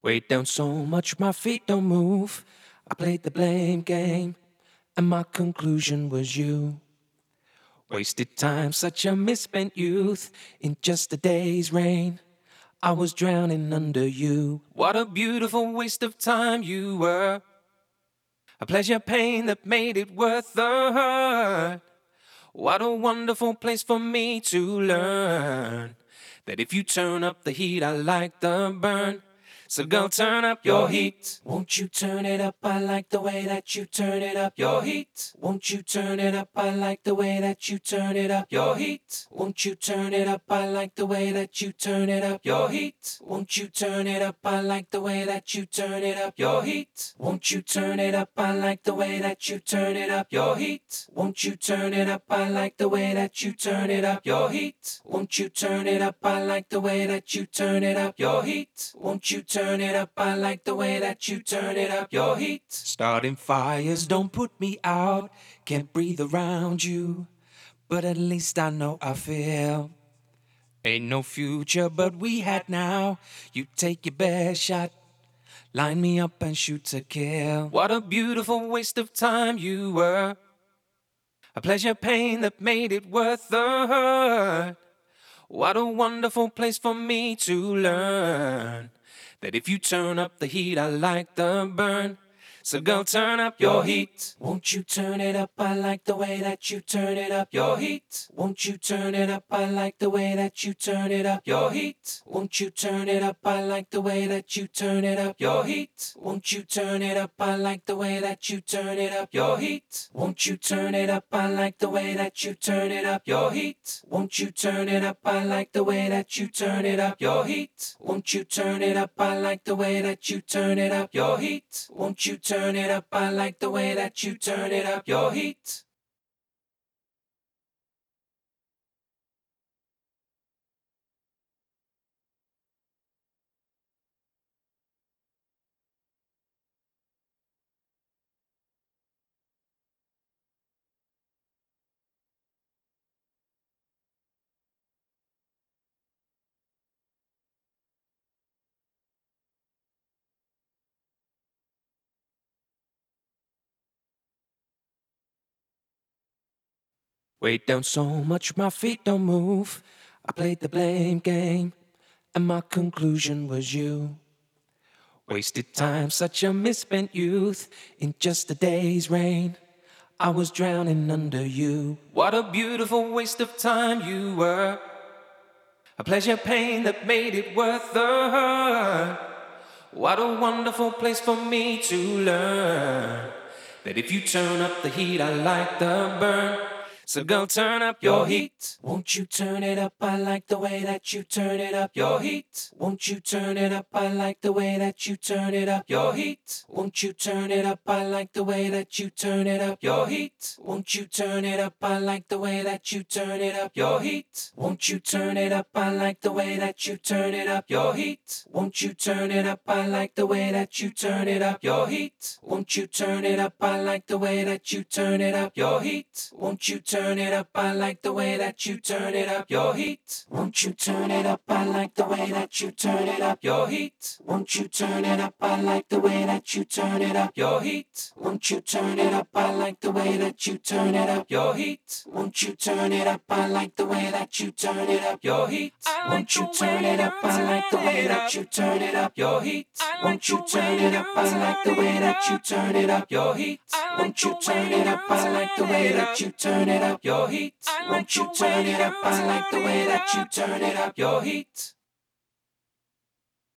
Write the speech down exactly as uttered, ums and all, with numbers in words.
Weight down so much my feet don't move. I played the blame game, and my conclusion was you. Wasted time, such a misspent youth, in just a day's rain. I was drowning under you. What a beautiful waste of time you were. A pleasure pain that made it worth the hurt. What a wonderful place for me to learn that if you turn up the heat, I like the burn. So go turn up your heat. Won't you turn it up? I like the way that you turn it up. Your heat. Won't you turn it up? I like the way that you turn it up. Your heat. Won't you turn it up? I like the way that you turn it up. Your heat. Won't you turn it up? I like the way that you turn it up. Your heat. Won't you turn it up? I like the way that you turn it up. Your heat. Won't you turn it up? I like the way that you turn it up. Your heat. Won't you turn it up? I like the way that you turn it up. Your heat. Won't you turn Turn it up, I like the way that you turn it up, your heat. Starting fires don't put me out, can't breathe around you, but at least I know I feel. Ain't no future, but we had now. You take your best shot, line me up and shoot to kill. What a beautiful waste of time you were. A pleasure pain that made it worth the hurt. What a wonderful place for me to learn that if you turn up the heat, I like the burn. So go turn up your heat. Won't you turn it up? I like the way that you turn it up. Your heat. Won't you turn it up? I like the way that you turn it up. Your heat. Won't you turn it up? I like the way that you turn it up. Your heat. Won't you turn it up? I like the way that you turn it up. Your heat. Won't you turn it up? I like the way that you turn it up. Your heat. Won't you turn it up? I like the way that you turn it up. Your heat. Won't you turn it up? I like the way that you turn it up. Your heat. Won't you turn Turn it up, I like the way that you turn it up, your heat. Weight down so much my feet don't move. I played the blame game, and my conclusion was you. Wasted time, such a misspent youth, in just a day's rain. I was drowning under you. What a beautiful waste of time you were. A pleasure pain that made it worth the hurt. What a wonderful place for me to learn that if you turn up the heat, I like the burn. So go turn up your heat. Won't you turn it up? I like the way that you turn it up. Your heat. Won't you turn it up? I like the way that you turn it up. Your heat. Won't you turn it up? I like the way that you turn it up. Your heat. Won't you turn it up? I like the way that you turn it up. Your heat. Won't you turn it up? I like the way that you turn it up. Your heat. Won't you turn it up? I like the way that you turn it up. Your heat. Won't you turn it up? I like the way that you turn it up. Your heat. Won't you turn it up? I like the way that you turn it up. Your heat. Won't you turn it up? I like the way that you turn it up. Your heat. Won't you turn it up? I like the way that you turn it up. Your heat. Won't you turn it up? I like the way that you turn it up. Your heat. Won't you turn it up? I like the way that you turn it up. Your heat. Won't you turn it up? I like the way that you turn it up. Your heat. Won't you turn it up? I like the way that you turn it up. Your heat. Won't you turn it up? I like the way that you turn it up. Your heat. Won't you turn it up? I like the way that you turn it up. Your heat.